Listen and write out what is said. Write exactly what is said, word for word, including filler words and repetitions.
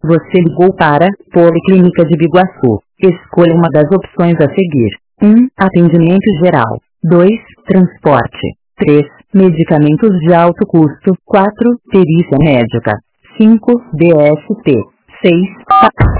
Você ligou para Policlínica de Biguaçu. Escolha uma das opções a seguir. um. Atendimento geral. dois. Transporte. três. Medicamentos de alto custo. quatro. Perícia médica. cinco. D S T. seis.